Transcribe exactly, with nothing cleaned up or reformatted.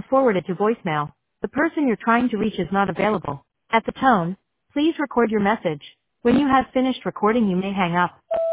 been forwarded to voicemail. The person you're trying to reach is not available. At the tone, please record your message. When you have finished recording, you may hang up.